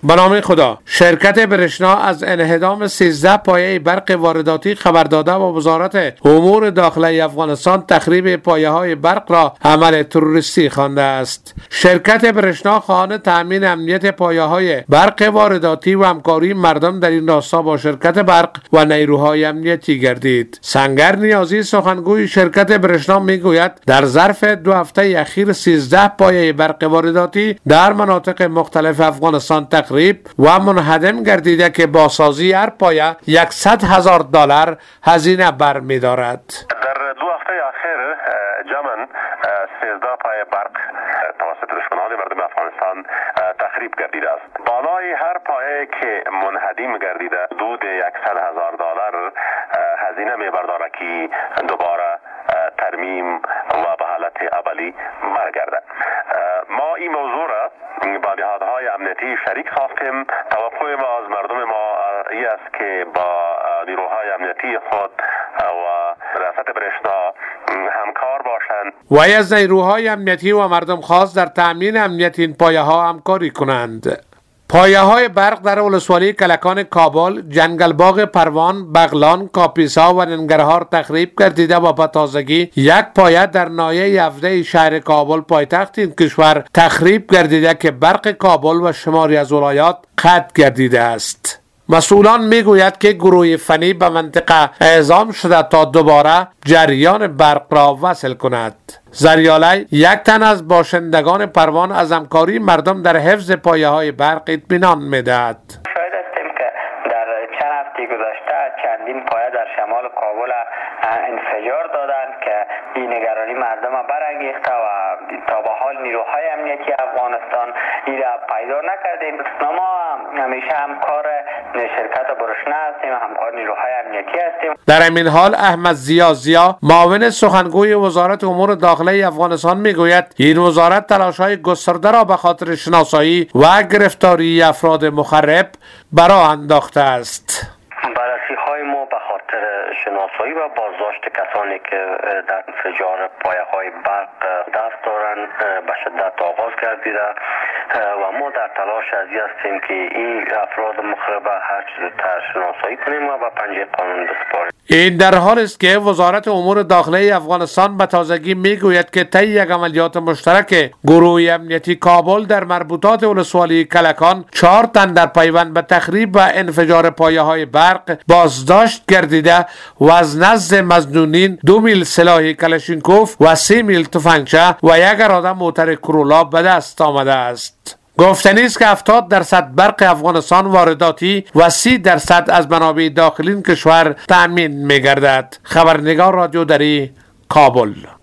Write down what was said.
به نام خدا. شرکت برشنا از انهدام 13 پایه برق وارداتی خبر داده و وزارت امور داخلی افغانستان تخریب پایه‌های برق را عمل تروریستی خوانده است. شرکت برشنا خواهان تامین امنیت پایه‌های برق وارداتی و همکاری مردم در این راستا با شرکت برق و نیروهای امنیتی گردید. سنگر نیازی سخنگوی شرکت برشنا میگوید در ظرف 2 هفته اخیر 13 پایه برق وارداتی در مناطق مختلف افغانستان تخریب و منهدم گردیده که بازسازی هر پایه $100,000 هزینه برمی‌دارد. در 2 هفته اخیر جمعاً 13 پایه برق توسط دشمنان مردم افغانستان تخریب گردیده است. بالای هر پایه که منهدم گردیده حدود $100,000 هزینه می‌بردارد که دوباره ترمیم و به حالت اولی برگرده. ما این موضوع را با نهادهای امنیتی شریک ساختیم. توقع ما از مردم ما این است که با نیروهای امنیتی خود و ریاست برشنا همکار باشند و از نیروهای امنیتی و مردم خواست در تامین امنیت این پایه ها همکاری کنند. پایه های برق در ولسوالی کلکان کابل، جنگلباغ پروان، بغلان، کاپیسا و ننگرهار تخریب گردیده و به تازگی یک پایه در ناحیه 17 شهر کابل پایتخت این کشور تخریب گردیده که برق کابل و شماری از ولایات قطع گردیده است. مسئولان میگوید که گروه فنی به منطقه اعزام شده تا دوباره جریان برق را وصل کند. زریالی، یک تن از باشندگان پروان، از همکاری مردم در حفظ پایه های برق اطمینان میدهد. شاهد هستیم که در چند هفته گذشته چندین پایه در شمال کابل انفجار دادند که این نگرانی مردم برانگیخته و تا به حال نیروهای امنیتی افغانستان این را پیدا نکردیم. ما همیشه همکار شرکت برشنا هستیم، همکار نیروهای امنیتی هستیم. در همین حال احمد زیا معاون سخنگوی وزارت امور داخلی افغانستان میگوید این وزارت تلاش‌های گسترده را به خاطر شناسایی و گرفتاری افراد مخرب برآ انداخته است. بررسی‌های ما به خاطر شناسایی و بازداشت کسانی که در انفجار پایه‌های برق دست دارند به شدت آغاز گردیده و ما در تلاش هستیم که این افراد مخرب هر چه زودتر شناسایی کنیم و به پنجه قانون بسپاریم. این در حال است که وزارت امور داخلی افغانستان به تازگی میگوید که طی یک عملیات مشترک گروه امنیتی کابل در مربوطات ولسوالی کلکان 4 تن در پیوند به تخریب و انفجار پایه‌های برق بازداشت گردیده و از نزد مظنونین 2 میل سلاح کلاشینکوف و 3 میل تفنگچه و 1 اراده موتر کرولا به دست آمده است. گفتنی است که 70% برق افغانستان وارداتی و 30% از منابع داخلی کشور تأمین می‌گردد. خبرنگار رادیو دری، کابل.